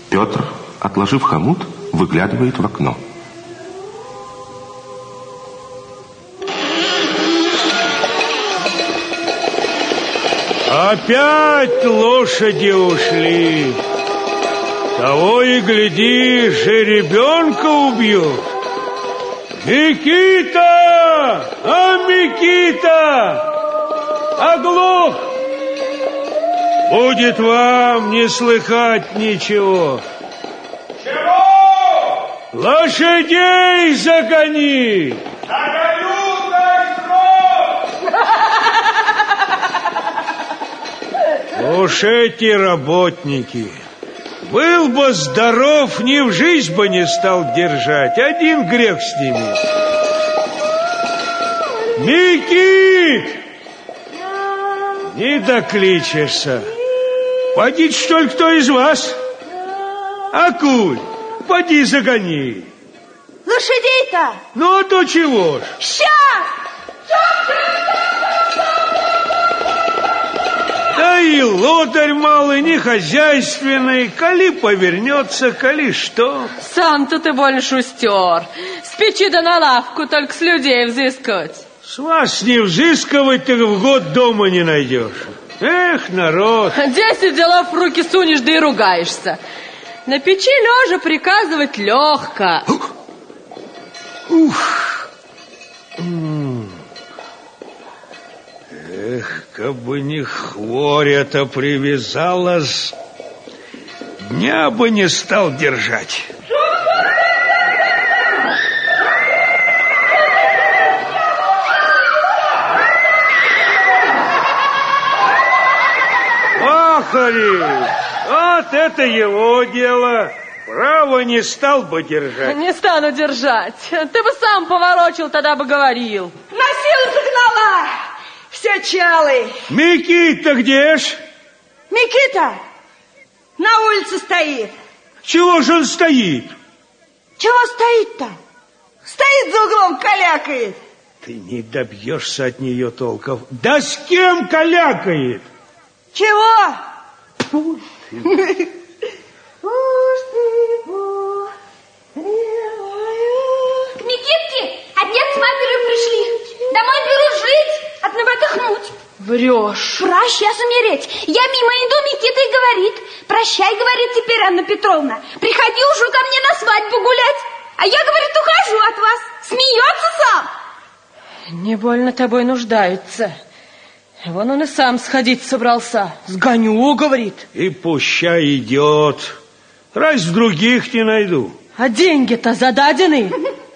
Петр, отложив хомут, выглядывает в окно. Опять лошади ушли. Того и гляди, жеребенка убьют. Микита! Микита! Оглох! Будет вам не слыхать ничего. Чего? Лошадей загони! Загоню, дай срок! Уж эти работники. Был бы здоров, ни в жизнь бы не стал держать. Один грех с ними. Микит! Не докличешься. Поди, что ли, кто из вас? Акуль, поди загони. Лошадей-то? Ну, а то чего ж? Сейчас! Да и лодырь малый, не хозяйственный. Коли повернется, коли что. Сам-то ты больно шустер. С печи да на лавку, только с людей взыскать. С вас не взыскивать, ты в год дома не найдешь. Эх, народ. 10 делов в руки сунешь, да и ругаешься. На печи лежа приказывать легко. Ух. Эх, кабы не хворя-то привязалась, дня бы не стал держать. Ахари, вот это его дело. Право не стал бы держать. Не стану держать. Ты бы сам поворочил, тогда бы говорил. На силу загнала. Все чалы. Микита где ж? Микита на улице стоит. Чего же он стоит? Чего стоит-то? Стоит за углом, калякает. Ты не добьешься от нее толков. Да с кем калякает? Чего? Фу ты. К Микитке отец с матерью пришли. Домой беру жить, одного отдохнуть. Врешь. Сейчас умереть. Я мимо иду, Микита и говорит. Прощай, говорит теперь, Анна Петровна. Приходи уже ко мне на свадьбу гулять. А я, говорит, ухожу от вас. Смеется сам. Не больно тобой нуждаются. Вон он и сам сходить собрался. Сгоню, говорит. И пущай идет. Раз в других не найду. А деньги-то зададены.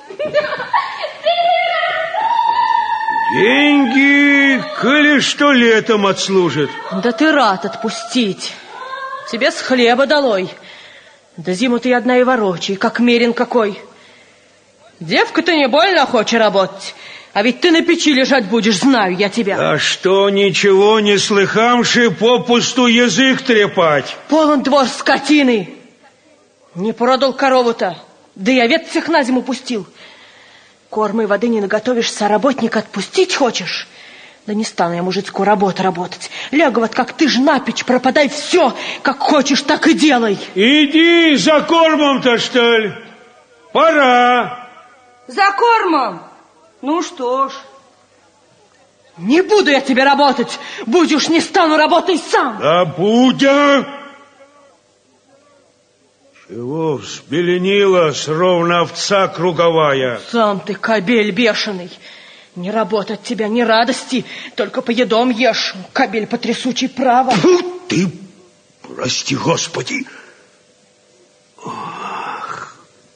Деньги, коли что, летом отслужит. Да ты рад отпустить. Тебе с хлеба долой. Да зиму ты одна и ворочай, как мерин какой. Девка-то не больно хочет работать. А ведь ты на печи лежать будешь, знаю я тебя. А что, ничего не слыхамши, попусту язык трепать? Полон двор скотины. Не продал корову-то, да и овец всех на зиму пустил. Корма и воды не наготовишься, а работника отпустить хочешь? Да не стану я мужицкую работу работать. Лягу вот, как ты ж на печь, пропадай все, как хочешь, так и делай. Иди за кормом-то, что ли? Пора. За кормом? Ну что ж. Не буду я тебе работать. Будешь, не стану, работай сам. Да будя. Чего взбеленилась, ровно овца круговая? Сам ты, кобель бешеный. Не работать тебя, ни радости, только по едом ешь. Кобель потрясучий, право. Фу ты, прости, Господи. Ах,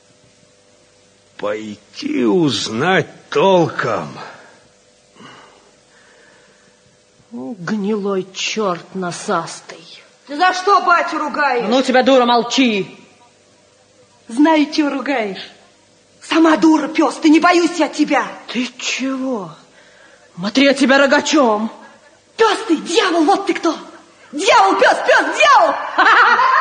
пойти узнать толком. Гнилой черт насастый. Ты за что батю ругаешь? Ну тебя, дура, молчи. Знаю, чего ругаешь. Сама дура, пес, ты, не боюсь я тебя. Ты чего? Смотри, я тебя рогачом. Пес ты, дьявол, вот ты кто. Дьявол, пес, дьявол.